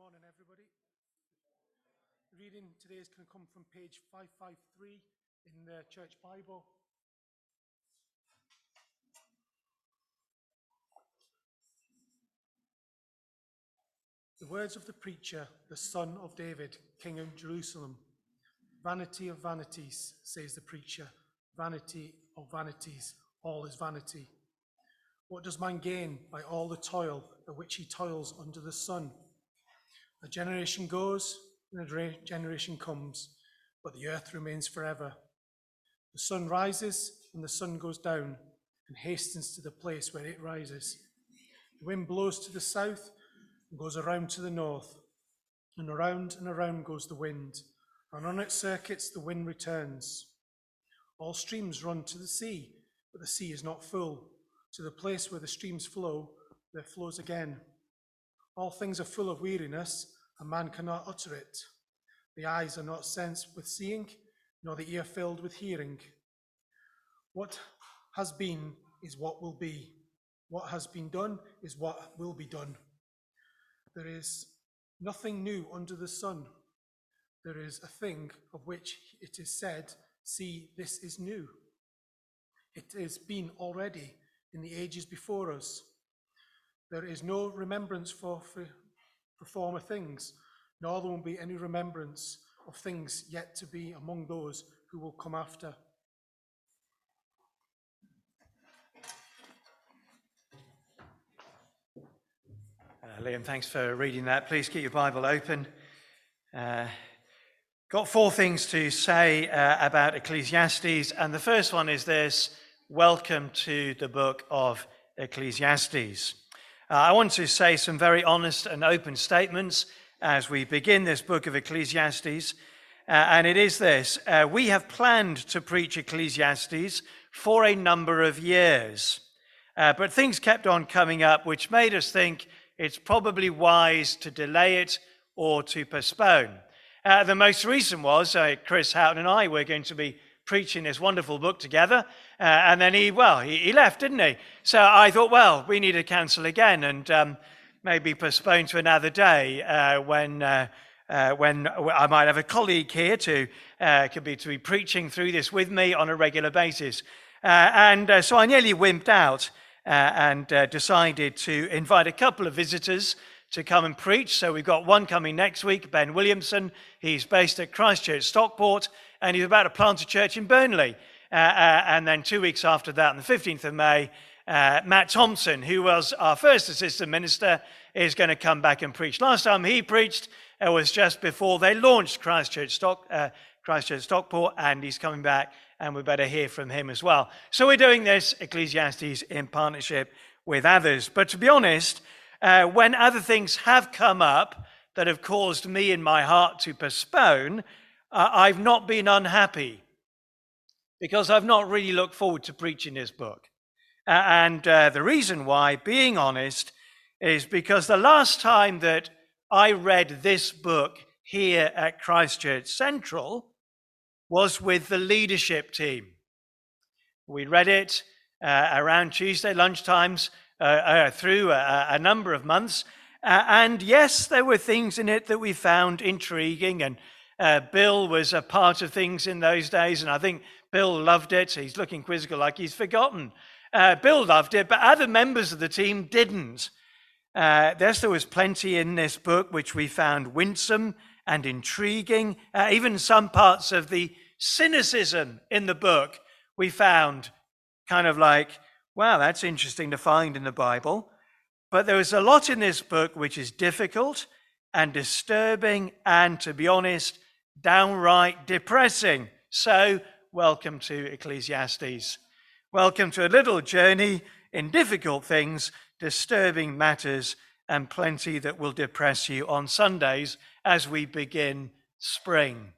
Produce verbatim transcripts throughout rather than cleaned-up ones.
morning, everybody. The reading today is going to come from page five fifty-three in the Church Bible. The words of the preacher, the son of David, king of Jerusalem. Vanity of vanities, says the preacher. Vanity of vanities, all is vanity. What does man gain by all the toil at which he toils under the sun? A generation goes, and a generation comes, but the earth remains forever. The sun rises, and the sun goes down, and hastens to the place where it rises. The wind blows to the south, and goes around to the north, and around and around goes the wind, and on its circuits the wind returns. All streams run to the sea, but the sea is not full. To the place where the streams flow, there flows again. All things are full of weariness, and man cannot utter it. The eyes are not sensed with seeing, nor the ear filled with hearing. What has been is what will be. What has been done is what will be done. There is nothing new under the sun. There is a thing of which it is said, see, this is new. It has been already in the ages before us. There is no remembrance for, for, for former things, nor there will be any remembrance of things yet to be among those who will come after. Uh, Liam, thanks for reading that. Please keep your Bible open. Uh, got four things to say uh, about Ecclesiastes, and the first one is this: welcome to the book of Ecclesiastes. Uh, I want to say some very honest and open statements as we begin this book of Ecclesiastes, uh, and it is this. Uh, we have planned to preach Ecclesiastes for a number of years, uh, but things kept on coming up which made us think it's probably wise to delay it or to postpone. Uh, the most recent was uh, Chris Houghton and I were going to be preaching this wonderful book together, uh, and then he, well, he, he left, didn't he? So I thought, well, we need to cancel again and um, maybe postpone to another day uh, when uh, uh, when I might have a colleague here to uh, could be to be preaching through this with me on a regular basis. Uh, and uh, so I nearly wimped out uh, and uh, decided to invite a couple of visitors to come and preach. So we've got one coming next week, Ben Williamson. He's based at Christ Church Stockport, and he's about to plant a church in Burnley. Uh, uh, and then two weeks after that, on the fifteenth of May, uh, Matt Thompson, who was our first assistant minister, is going to come back and preach. Last time he preached uh, was just before they launched Christ Church, Stock, uh, Christ Church Stockport, and he's coming back, and we better hear from him as well. So we're doing this Ecclesiastes in partnership with others. But to be honest, Uh, when other things have come up that have caused me in my heart to postpone, uh, I've not been unhappy because I've not really looked forward to preaching this book. Uh, and uh, the reason why, being honest, is because the last time that I read this book here at Christ Church Central was with the leadership team. We read it uh, around Tuesday lunchtimes, Uh, uh, through a, a number of months. Uh, and yes, there were things in it that we found intriguing, and uh, Bill was a part of things in those days, and I think Bill loved it. He's looking quizzical like he's forgotten. Uh, Bill loved it, but other members of the team didn't. Uh, yes, there was plenty in this book which we found winsome and intriguing. Uh, even some parts of the cynicism in the book we found kind of like, wow, that's interesting to find in the Bible. But there is a lot in this book which is difficult and disturbing and, to be honest, downright depressing. So, welcome to Ecclesiastes. Welcome to a little journey in difficult things, disturbing matters, and plenty that will depress you on Sundays as we begin spring.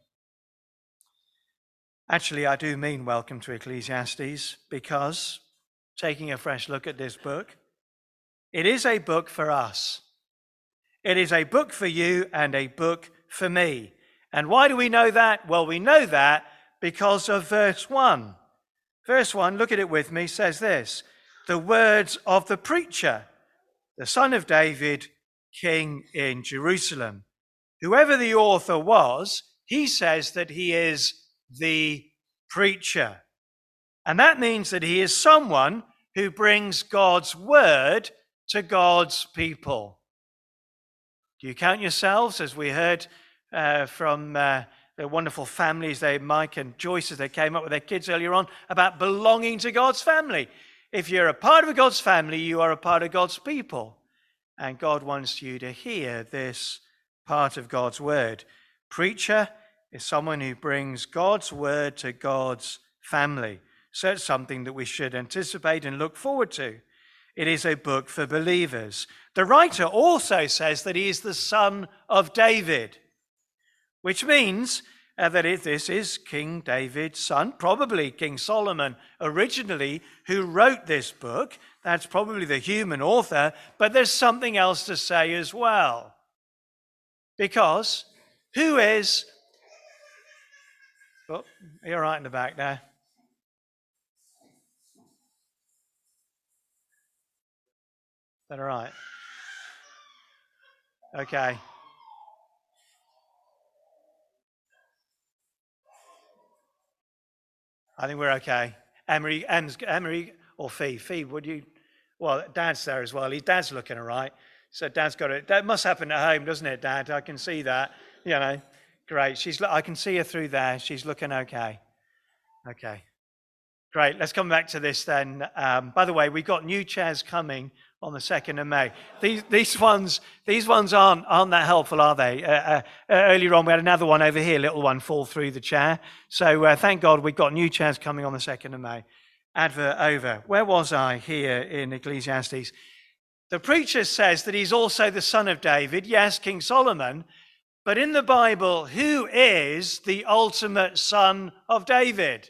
Actually, I do mean welcome to Ecclesiastes because, taking a fresh look at this book, it is a book for us. It is a book for you and a book for me. And why do we know that? Well, we know that because of verse one. Verse one, look at it with me, says this: the words of the preacher, the son of David, king in Jerusalem. Whoever the author was, he says that he is the preacher. And that means that he is someone who brings God's word to God's people. Do you count yourselves, as we heard uh, from uh, the wonderful families, they, Mike and Joyce, as they came up with their kids earlier on, about belonging to God's family? If you're a part of God's family, you are a part of God's people. And God wants you to hear this part of God's word. Preacher is someone who brings God's word to God's family. So it's something that we should anticipate and look forward to. It is a book for believers. The writer also says that he is the son of David, which means uh, that it, this is King David's son, probably King Solomon originally, who wrote this book. That's probably the human author, but there's something else to say as well. Because who is... Oh, you're right in the back there. Is that all right? Okay. I think we're okay. Emery, Ems, Emery or Fee? Fee, would you? Well, Dad's there as well. He, Dad's looking all right. So Dad's got it. That must happen at home, doesn't it, Dad? I can see that. You know, great. She's. I can see her through there. She's looking okay. Okay. Great. Let's come back to this then. Um, by the way, we've got new chairs coming on the second of May. These these ones these ones aren't aren't that helpful, are they? Uh, uh, earlier on, we had another one over here, little one, fall through the chair. So uh, thank God we've got new chairs coming on the second of May. Advert over. Where was I here in Ecclesiastes? The preacher says that he's also the son of David. Yes, King Solomon. But in the Bible, who is the ultimate son of David?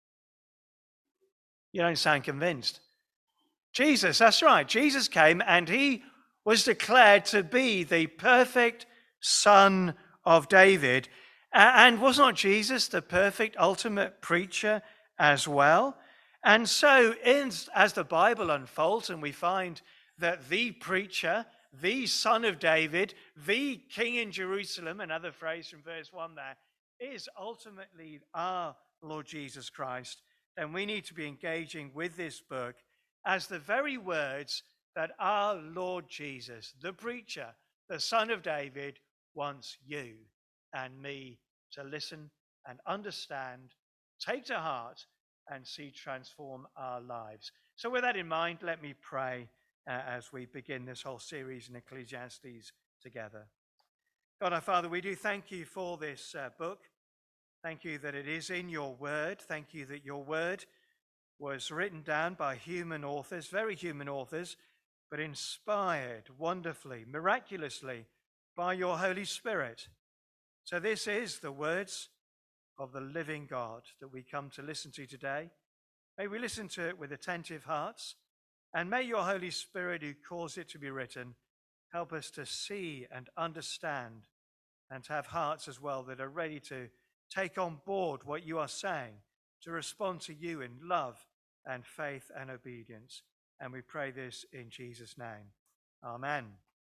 You don't sound convinced. Jesus, that's right. Jesus came and he was declared to be the perfect son of David. And was not Jesus the perfect ultimate preacher as well? And so in, as the Bible unfolds and we find that the preacher, the son of David, the king in Jerusalem, another phrase from verse one there, is ultimately our Lord Jesus Christ, then we need to be engaging with this book as the very words that our Lord Jesus, the preacher, the son of David, wants you and me to listen and understand, take to heart, and see transform our lives. So with that in mind, let me pray uh, as we begin this whole series in Ecclesiastes together. God our Father, we do thank you for this uh, book. Thank you that it is in your word. Thank you that your word was written down by human authors, very human authors, but inspired wonderfully, miraculously by your Holy Spirit. So this is the words of the living God that we come to listen to today. May we listen to it with attentive hearts, and may your Holy Spirit, who caused it to be written, help us to see and understand and to have hearts as well that are ready to take on board what you are saying, to respond to you in love and faith and obedience. And we pray this in Jesus' name. Amen.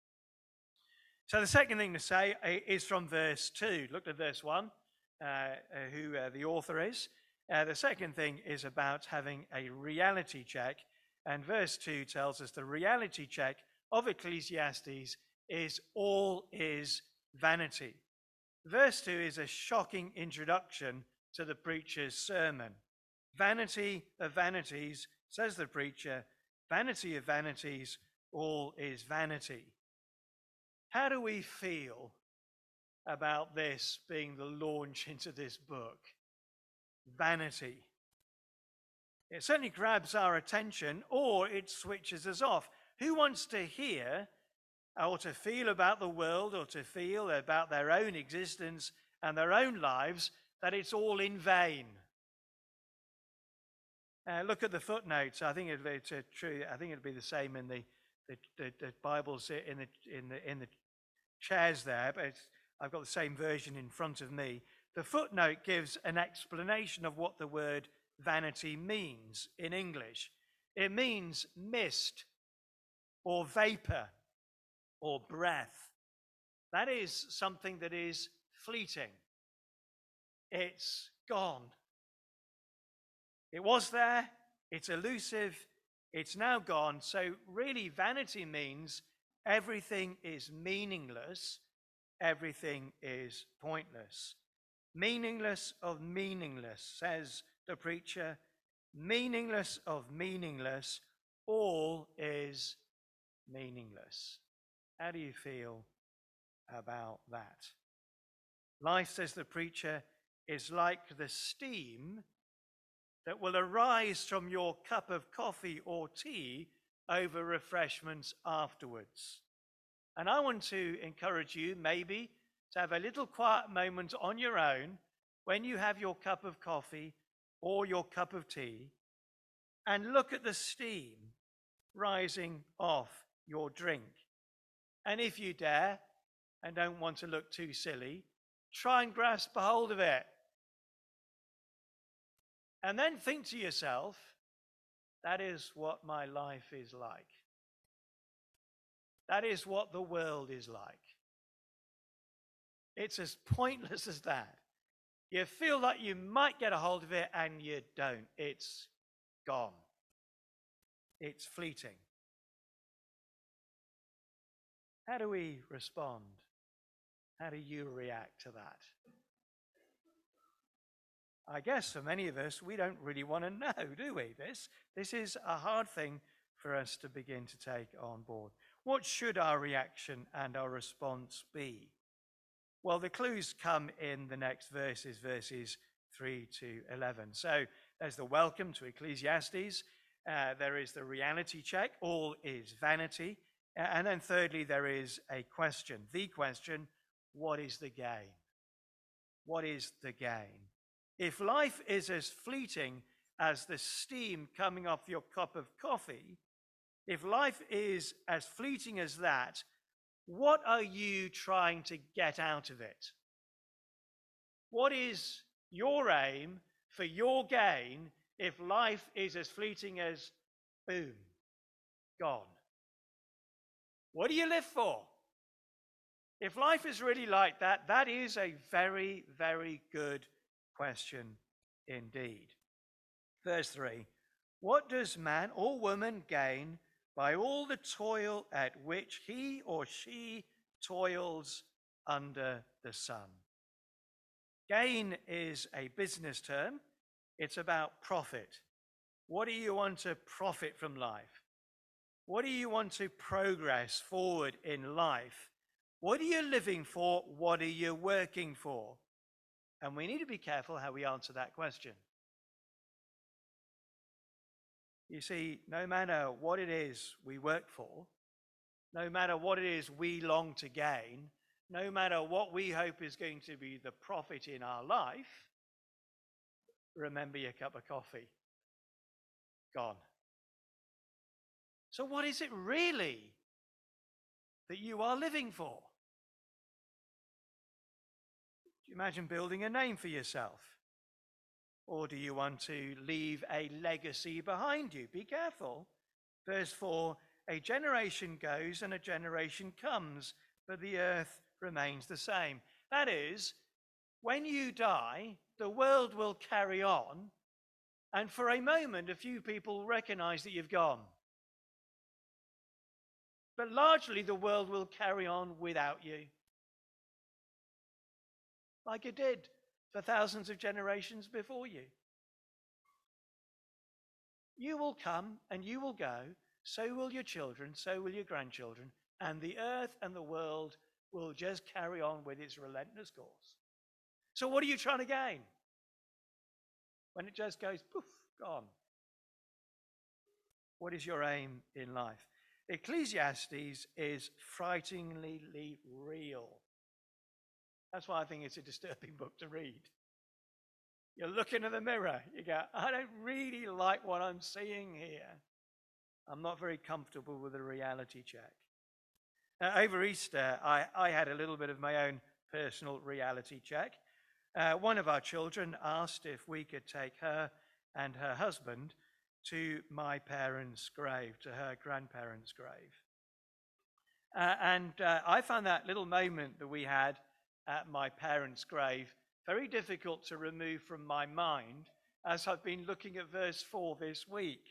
So the second thing to say is from verse two. Look at verse one, uh, who uh, the author is. Uh, the second thing is about having a reality check. And verse two tells us the reality check of Ecclesiastes is all is vanity. Verse two is a shocking introduction to the preacher's sermon. Vanity of vanities, says the preacher, vanity of vanities, all is vanity. How do we feel about this being the launch into this book? Vanity. It certainly grabs our attention, or it switches us off. Who wants to hear or to feel about the world, or to feel about their own existence and their own lives that it's all in vain? Uh, look at the footnotes. I think it'll be it's true. I think it'll be the same in the the, the, the Bibles in the in the in the chairs there. But it's, I've got the same version in front of me. The footnote gives an explanation of what the word vanity means in English. It means mist or vapor. or breath. That is something that is fleeting. It's gone. It was there, it's elusive, it's now gone. So really, vanity means everything is meaningless, everything is pointless. Meaningless of meaningless, says the preacher. Meaningless of meaningless, all is meaningless. How do you feel about that? Life, says the preacher, is like the steam that will arise from your cup of coffee or tea over refreshments afterwards. And I want to encourage you maybe to have a little quiet moment on your own when you have your cup of coffee or your cup of tea and look at the steam rising off your drink. And if you dare, and don't want to look too silly, try and grasp a hold of it. And then think to yourself, that is what my life is like. That is what the world is like. It's as pointless as that. You feel like you might get a hold of it and you don't. It's gone. It's fleeting. How do we respond? How do you react to that? I guess for many of us, we don't really want to know, do we? This, this is a hard thing for us to begin to take on board. What should our reaction and our response be? Well, the clues come in the next verses, verses three to eleven. So there's the welcome to Ecclesiastes. Uh, there is the reality check. All is vanity. Uh, and then thirdly, there is a question. The question, what is the gain? What is the gain? If life is as fleeting as the steam coming off your cup of coffee, if life is as fleeting as that, what are you trying to get out of it? What is your aim for your gain if life is as fleeting as boom, gone? What do you live for? If life is really like that, that is a very, very good question indeed. Verse three, what does man or woman gain by all the toil at which he or she toils under the sun? Gain is a business term. It's about profit. What do you want to profit from life? What do you want to progress forward in life? What are you living for? What are you working for? And we need to be careful how we answer that question. You see, no matter what it is we work for, no matter what it is we long to gain, no matter what we hope is going to be the profit in our life, remember your cup of coffee. Gone. So what is it really that you are living for? Do you imagine building a name for yourself? Or do you want to leave a legacy behind you? Be careful. Verse four, a generation goes and a generation comes, but the earth remains the same. That is, when you die, the world will carry on, and for a moment, a few people recognize that you've gone. But largely, the world will carry on without you, like it did for thousands of generations before you. You will come and you will go, so will your children, so will your grandchildren, and the earth and the world will just carry on with its relentless course. So what are you trying to gain when it just goes poof, gone? What is your aim in life? Ecclesiastes is frighteningly real. That's why I think it's a disturbing book to read. You look into the mirror, you go, I don't really like what I'm seeing here. I'm not very comfortable with the reality check. Now, over Easter, I, I had a little bit of my own personal reality check. Uh, one of our children asked if we could take her and her husband to my parents' grave, to her grandparents' grave. Uh, and uh, I found that little moment that we had at my parents' grave very difficult to remove from my mind as I've been looking at verse four this week.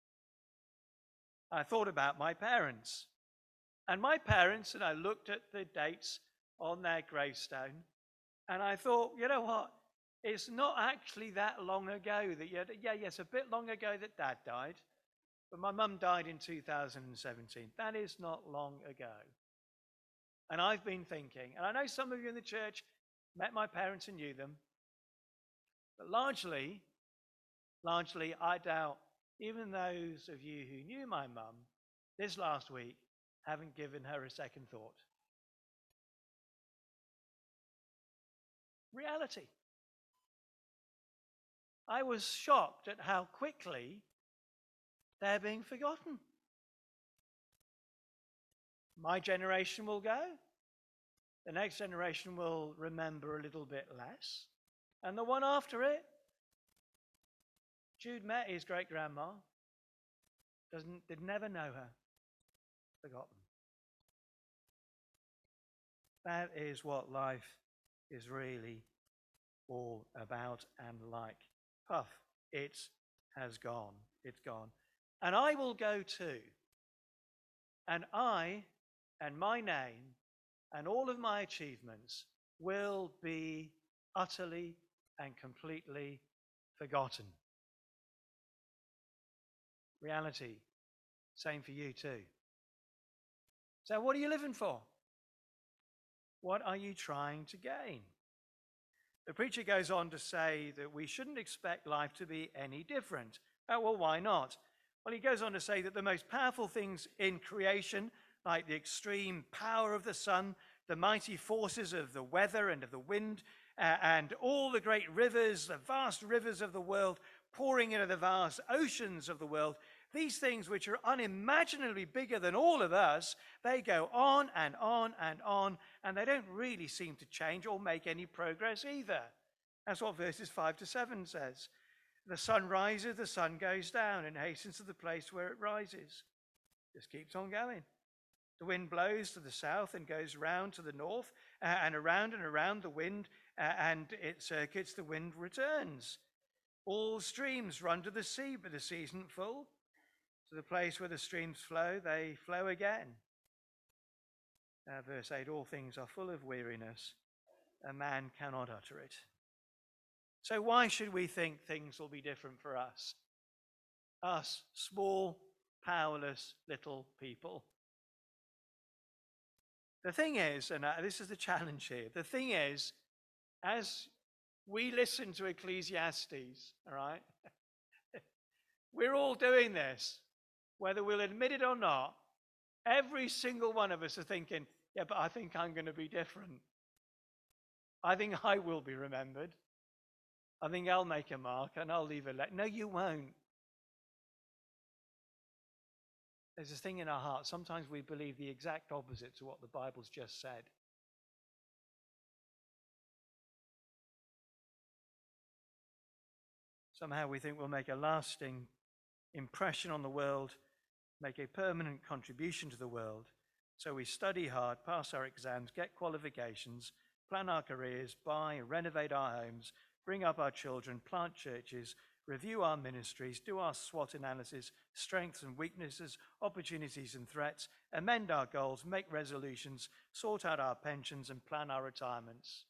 I thought about my parents. And my parents, and I looked at the dates on their gravestone, and I thought, you know what? It's not actually that long ago that, you had, yeah, yes, a bit long ago that Dad died, but my mum died in two thousand seventeen. That is not long ago. And I've been thinking, and I know some of you in the church met my parents and knew them, but largely, largely, I doubt even those of you who knew my mum this last week haven't given her a second thought. Reality. I was shocked at how quickly they're being forgotten. My generation will go. The next generation will remember a little bit less. And the one after it, Jude met his great-grandma, doesn't, did never know her, forgotten. That is what life is really all about and like. Puff, it has gone. It's gone. And I will go too. And I and my name and all of my achievements will be utterly and completely forgotten. Reality. Same for you too. So what are you living for? What are you trying to gain? The preacher goes on to say that we shouldn't expect life to be any different. Oh, well, why not? Well, he goes on to say that the most powerful things in creation, like the extreme power of the sun, the mighty forces of the weather and of the wind, uh, and all the great rivers, the vast rivers of the world, pouring into the vast oceans of the world, these things which are unimaginably bigger than all of us, they go on and on and on, and they don't really seem to change or make any progress either. That's what verses five to seven says. The sun rises, the sun goes down, and hastens to the place where it rises. Just keeps on going. The wind blows to the south and goes round to the north, uh, and around and around the wind, uh, and it circuits, the wind returns. All streams run to the sea, but the sea isn't full. To the place where the streams flow, they flow again. Uh, verse eight, all things are full of weariness. A man cannot utter it. So why should we think things will be different for us? Us, small, powerless little people. The thing is, and uh, this is the challenge here, the thing is, as we listen to Ecclesiastes, all right, we're all doing this, whether we'll admit it or not. Every single one of us are thinking, yeah, but I think I'm going to be different. I think I will be remembered. I think I'll make a mark and I'll leave a letter. No, you won't. There's this thing in our heart. Sometimes we believe the exact opposite to what the Bible's just said. Somehow we think we'll make a lasting impression on the world, make a permanent contribution to the world. So we study hard, pass our exams, get qualifications, plan our careers, buy, renovate our homes, bring up our children, plant churches, review our ministries, do our SWOT analysis, strengths and weaknesses, opportunities and threats, amend our goals, make resolutions, sort out our pensions, and plan our retirements.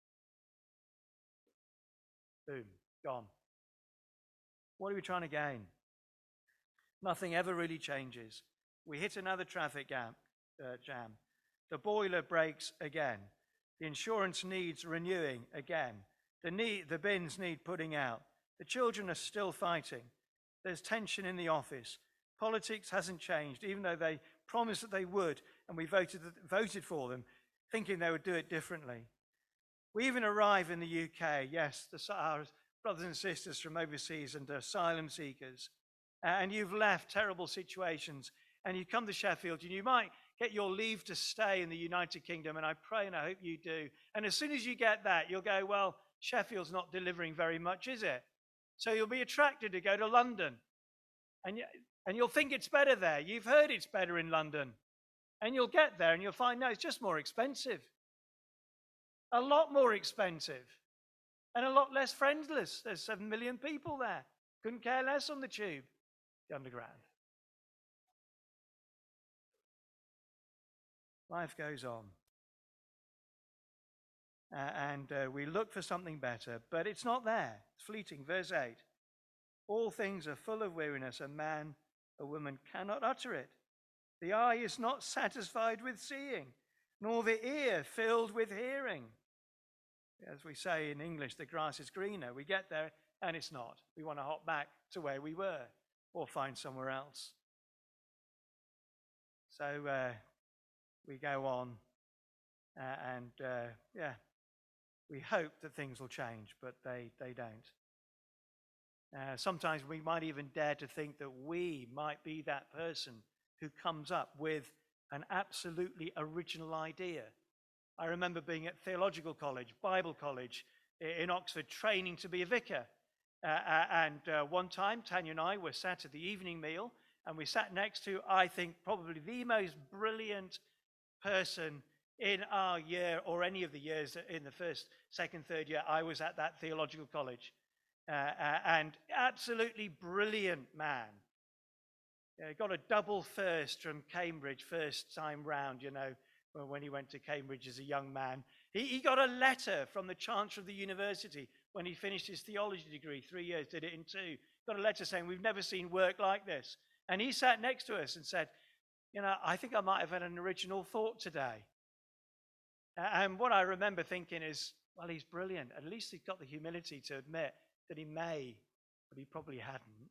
Boom, gone. What are we trying to gain? Nothing ever really changes. We hit another traffic jam. Uh, jam. The boiler breaks again. The insurance needs renewing again. The, need, the bins need putting out. The children are still fighting. There's tension in the office. Politics hasn't changed, even though they promised that they would, and we voted, voted for them, thinking they would do it differently. We even arrive in the U K, yes, the, our brothers and sisters from overseas and asylum seekers, and you've left terrible situations, and you come to Sheffield, and you might get your leave to stay in the United Kingdom, and I pray and I hope you do. And as soon as you get that, you'll go, well, Sheffield's not delivering very much, is it? So you'll be attracted to go to London. And, you, and you'll think it's better there. You've heard it's better in London. And you'll get there and you'll find, no, it's just more expensive. A lot more expensive. And a lot less friendless. There's seven million people there. Couldn't care less on the tube, the underground. Life goes on. Uh, and uh, we look for something better, but it's not there. It's fleeting. Verse eight. All things are full of weariness, and man or woman cannot utter it. The eye is not satisfied with seeing, nor the ear filled with hearing. As we say in English, the grass is greener. We get there and it's not. We want to hop back to where we were or find somewhere else. So uh, we go on uh, and uh, yeah, we hope that things will change, but they, they don't. Uh, sometimes we might even dare to think that we might be that person who comes up with an absolutely original idea. I remember being at theological college, Bible college in Oxford, training to be a vicar. Uh, uh, and uh, one time, Tanya and I were sat at the evening meal, and we sat next to, I think, probably the most brilliant person in our year, or any of the years in the first, second, third year I was at that theological college. Uh, uh, and absolutely brilliant man. Uh, got a double first from Cambridge, first time round, you know, when he went to Cambridge as a young man. He, he got a letter from the Chancellor of the university when he finished his theology degree, three years, did it in two. Got a letter saying, we've never seen work like this. And he sat next to us and said, you know, I think I might have had an original thought today. And what I remember thinking is, well, he's brilliant. At least he's got the humility to admit that he may, but he probably hadn't.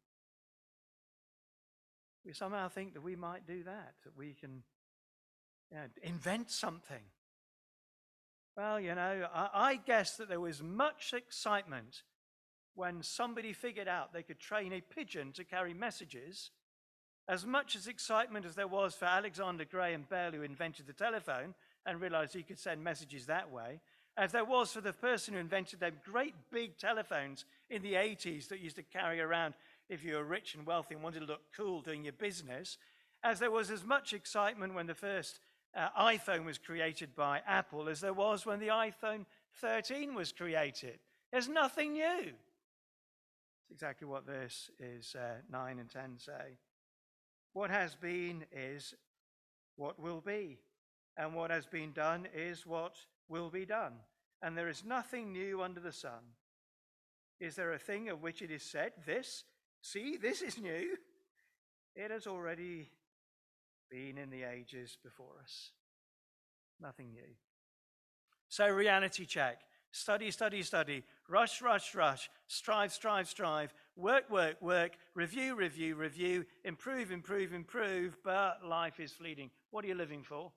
We somehow think that we might do that, that we can you know, invent something. Well, you know, I, I guess that there was much excitement when somebody figured out they could train a pigeon to carry messages, as much as excitement as there was for Alexander Graham Bell, who invented the telephone and realized he could send messages that way, as there was for the person who invented them great big telephones in the eighties that used to carry around if you were rich and wealthy and wanted to look cool doing your business, as there was as much excitement when the first uh, iPhone was created by Apple as there was when the iPhone thirteen was created. There's nothing new. It's exactly what verse is uh, nine and ten say. What has been is what will be, and what has been done is what will be done. And there is nothing new under the sun. Is there a thing of which it is said, this, see, this is new? It has already been in the ages before us. Nothing new. So reality check. Study, study, study. Rush, rush, rush. Strive, strive, strive. Work, work, work. Review, review, review. Improve, improve, improve. But life is fleeting. What are you living for?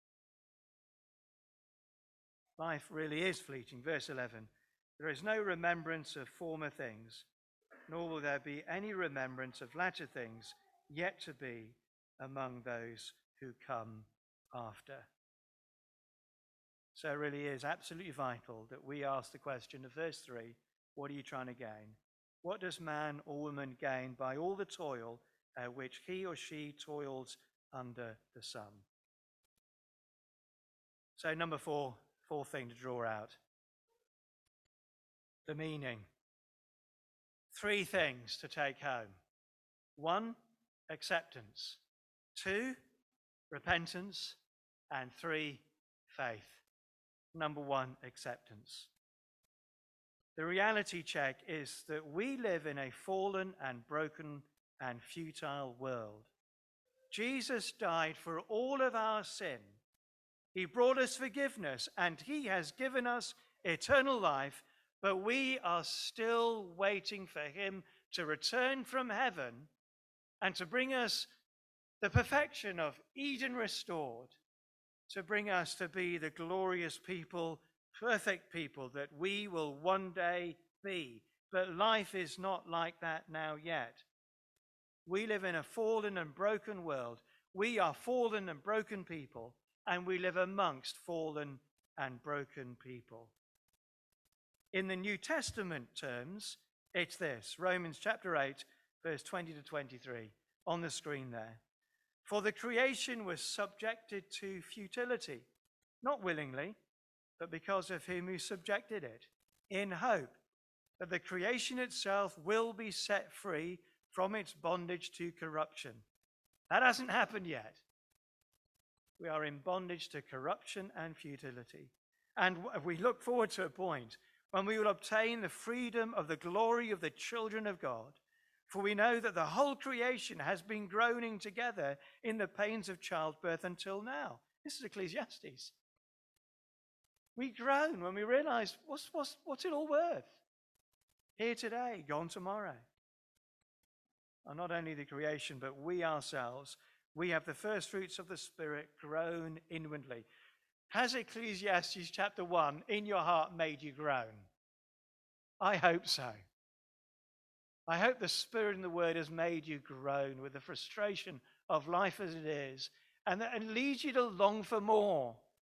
Life really is fleeting. Verse eleven. There is no remembrance of former things, nor will there be any remembrance of latter things yet to be among those who come after. So it really is absolutely vital that we ask the question of verse three, what are you trying to gain? What does man or woman gain by all the toil uh, which he or she toils under the sun? So number four, fourth thing to draw out. The meaning. Three things to take home. One, acceptance. Two, repentance. And three, faith. Number one, acceptance. The reality check is that we live in a fallen and broken and futile world. Jesus died for all of our sin. He brought us forgiveness, and he has given us eternal life, but we are still waiting for him to return from heaven and to bring us the perfection of Eden restored, to bring us to be the glorious people, perfect people that we will one day be. But life is not like that now yet. We live in a fallen and broken world. We are fallen and broken people, and we live amongst fallen and broken people. In the New Testament terms, it's this, Romans chapter eight, verse twenty to twenty-three, on the screen there. For the creation was subjected to futility, not willingly, but because of him who subjected it, in hope that the creation itself will be set free from its bondage to corruption. That hasn't happened yet. We are in bondage to corruption and futility. And we look forward to a point when we will obtain the freedom of the glory of the children of God. For we know that the whole creation has been groaning together in the pains of childbirth until now. This is Ecclesiastes. We groan when we realize, what's, what's, what's it all worth? Here today, gone tomorrow. And not only the creation, but we ourselves, we have the first fruits of the Spirit groan inwardly. Has Ecclesiastes chapter one in your heart made you groan? I hope so. I hope the Spirit and the Word has made you groan with the frustration of life as it is, and that it leads you to long for more.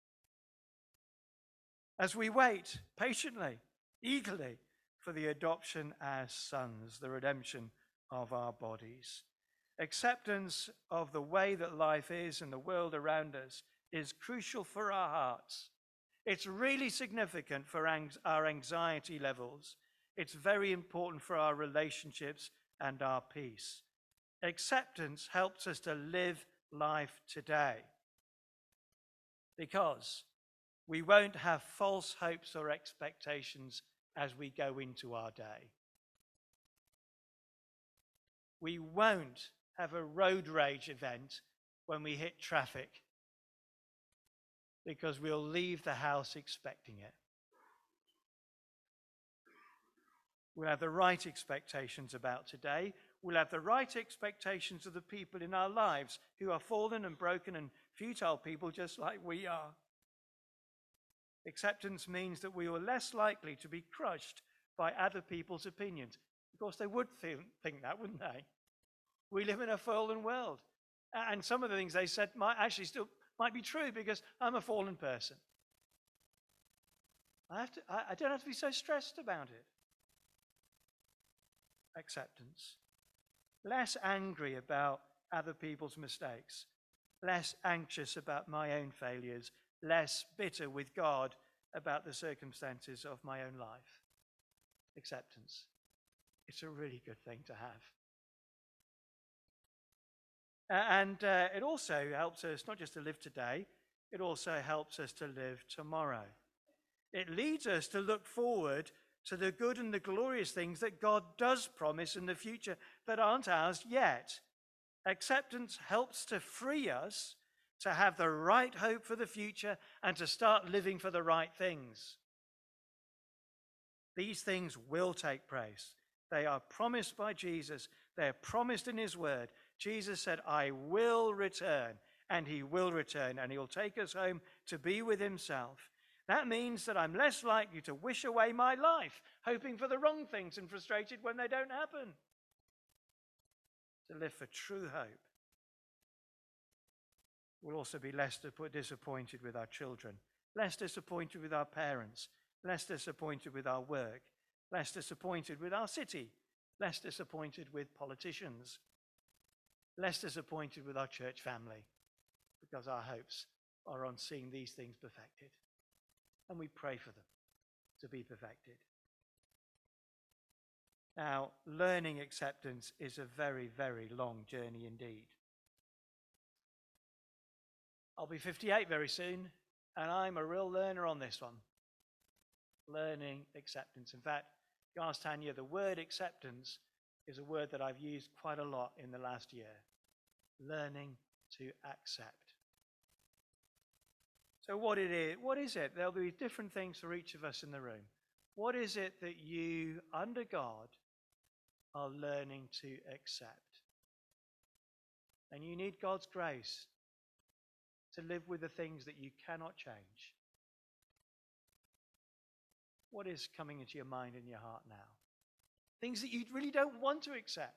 As we wait patiently, eagerly, for the adoption as sons, the redemption of our bodies. Acceptance of the way that life is and the world around us is crucial for our hearts. It's really significant for our anxiety levels. It's very important for our relationships and our peace. Acceptance helps us to live life today, because we won't have false hopes or expectations as we go into our day. We won't have a road rage event when we hit traffic, because we'll leave the house expecting it. We'll have the right expectations about today. We'll have the right expectations of the people in our lives who are fallen and broken and futile people just like we are. Acceptance means that we are less likely to be crushed by other people's opinions. Of course, they would think, think that, wouldn't they? We live in a fallen world. And some of the things they said might actually still might be true, because I'm a fallen person. I, have to, I, I don't have to be so stressed about it. Acceptance. Less angry about other people's mistakes. Less anxious about my own failures. Less bitter with God about the circumstances of my own life. Acceptance. It's a really good thing to have. And uh, it also helps us not just to live today, it also helps us to live tomorrow. It leads us to look forward to the good and the glorious things that God does promise in the future that aren't ours yet. Acceptance helps to free us to have the right hope for the future and to start living for the right things. These things will take place. They are promised by Jesus. They are promised in his word. Jesus said, I will return, and he will return, and he will take us home to be with himself. That means that I'm less likely to wish away my life, hoping for the wrong things and frustrated when they don't happen. To live for true hope. We'll also be less disappointed with our children, less disappointed with our parents, less disappointed with our work, less disappointed with our city, less disappointed with politicians, less disappointed with our church family, because our hopes are on seeing these things perfected. And we pray for them to be perfected. Now, learning acceptance is a very, very long journey indeed. I'll be fifty-eight very soon, and I'm a real learner on this one. Learning acceptance. In fact, you ask Tanya, the word acceptance is a word that I've used quite a lot in the last year. Learning to accept. So what it is, what is it? There'll be different things for each of us in the room. What is it that you, under God, are learning to accept? And you need God's grace to live with the things that you cannot change. What is coming into your mind and your heart now? Things that you really don't want to accept.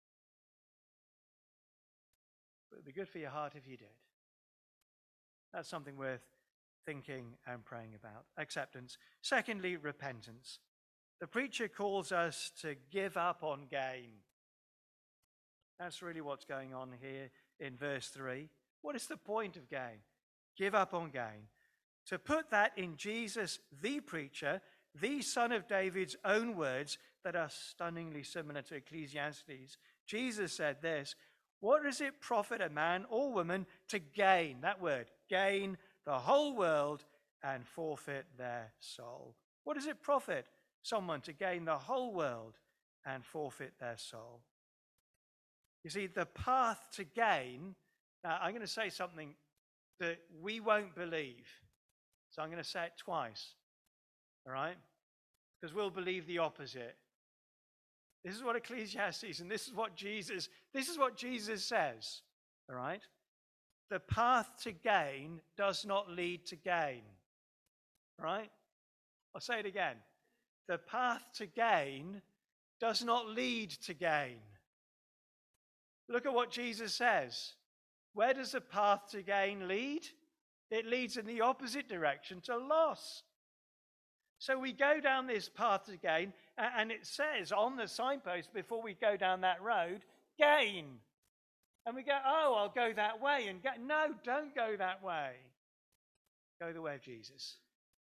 But it would be good for your heart if you did. That's something worth thinking and praying about. Acceptance. Secondly, repentance. The preacher calls us to give up on gain. That's really what's going on here. in verse three. What is the point of gain? Give up on gain. To put that in Jesus, the preacher, the son of David's own words that are stunningly similar to Ecclesiastes, Jesus said this: what does it profit a man or woman to gain, that word, gain the whole world and forfeit their soul? What does it profit someone to gain the whole world and forfeit their soul? You see, the path to gain, now I'm going to say something that we won't believe. So I'm going to say it twice, all right? Because we'll believe the opposite. This is what Ecclesiastes and this is what Jesus, this is what Jesus says, all right? The path to gain does not lead to gain, all right? I'll say it again. The path to gain does not lead to gain. Look at what Jesus says. Where does the path to gain lead? It leads in the opposite direction to loss. So we go down this path to gain, and it says on the signpost before we go down that road, gain. And we go, oh, I'll go that way. And go. No, don't go that way. Go the way of Jesus.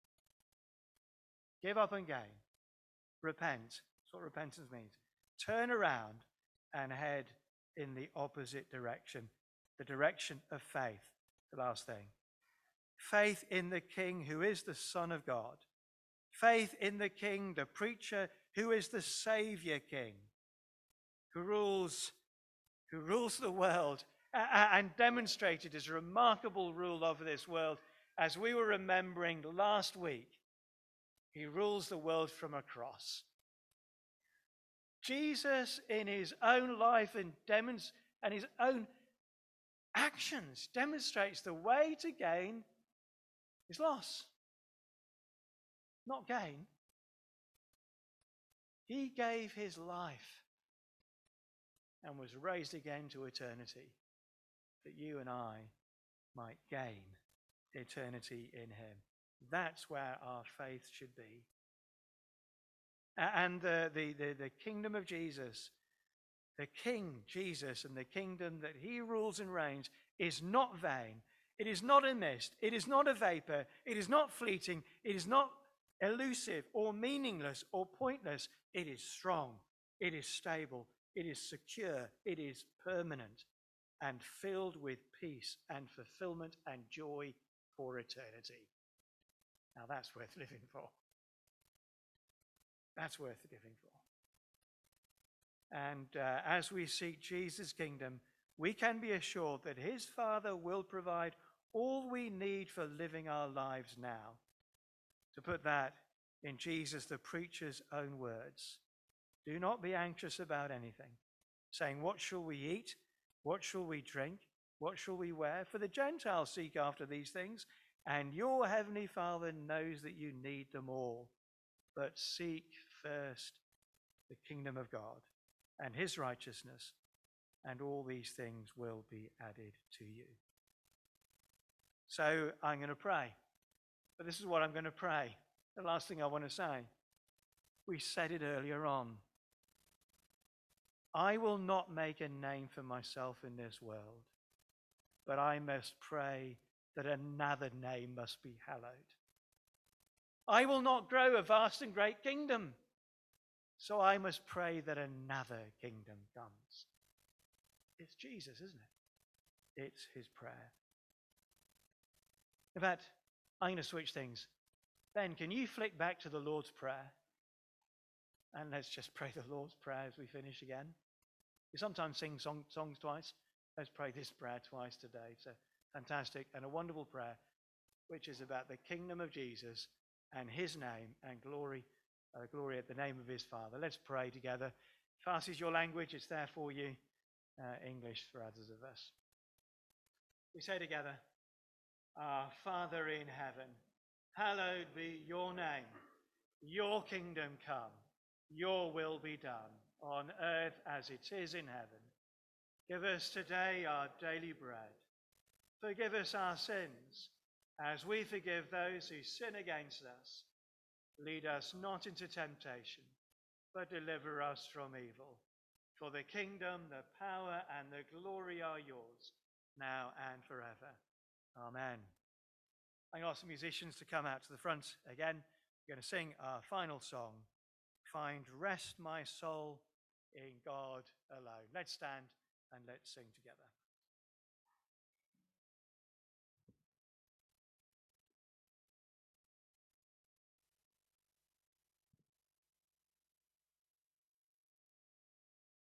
Give up and gain. Repent. That's what repentance means. Turn around and head in the opposite direction, the direction of faith. The last thing. Faith in the King who is the Son of God. Faith in the King, the preacher who is the Savior King, who rules, who rules the world and demonstrated his remarkable rule over this world. As we were remembering last week, he rules the world from a cross. Jesus, in his own life and, demonst- and his own actions, demonstrates the way to gain is loss, not gain. He gave his life and was raised again to eternity, that you and I might gain eternity in him. That's where our faith should be. And the, the, the, the kingdom of Jesus, the King Jesus and the kingdom that he rules and reigns is not vain. It is not a mist. It is not a vapor. It is not fleeting. It is not elusive or meaningless or pointless. It is strong. It is stable. It is secure. It is permanent and filled with peace and fulfillment and joy for eternity. Now that's worth living for. That's worth living for. And uh, as we seek Jesus' kingdom, we can be assured that his Father will provide all we need for living our lives now. To put that in Jesus, the preacher's own words, do not be anxious about anything, saying, what shall we eat? What shall we drink? What shall we wear? For the Gentiles seek after these things, and your heavenly Father knows that you need them all. But seek first the kingdom of God and his righteousness, and all these things will be added to you. So I'm going to pray. But this is what I'm going to pray. The last thing I want to say. We said it earlier on. I will not make a name for myself in this world, but I must pray that another name must be hallowed. I will not grow a vast and great kingdom, so I must pray that another kingdom comes. It's Jesus, isn't it? It's his prayer. In fact, I'm going to switch things. Ben, can you flick back to the Lord's Prayer? And let's just pray the Lord's Prayer as we finish again. We sometimes sing song, songs twice. Let's pray this prayer twice today. It's a fantastic and a wonderful prayer, which is about the kingdom of Jesus and his name and glory, uh, glory at the name of his Father. Let's pray together. Farsi is your language. It's there for you. Uh, English for others of us. We say together, Our Father in heaven, hallowed be your name. Your kingdom come. Your will be done on earth as it is in heaven. Give us today our daily bread. Forgive us our sins as we forgive those who sin against us. Lead us not into temptation, but deliver us from evil. For the kingdom, the power, and the glory are yours, now and forever. Amen. I'm going to ask the musicians to come out to the front again. We're going to sing our final song, Find Rest My Soul in God Alone. Let's stand and let's sing together.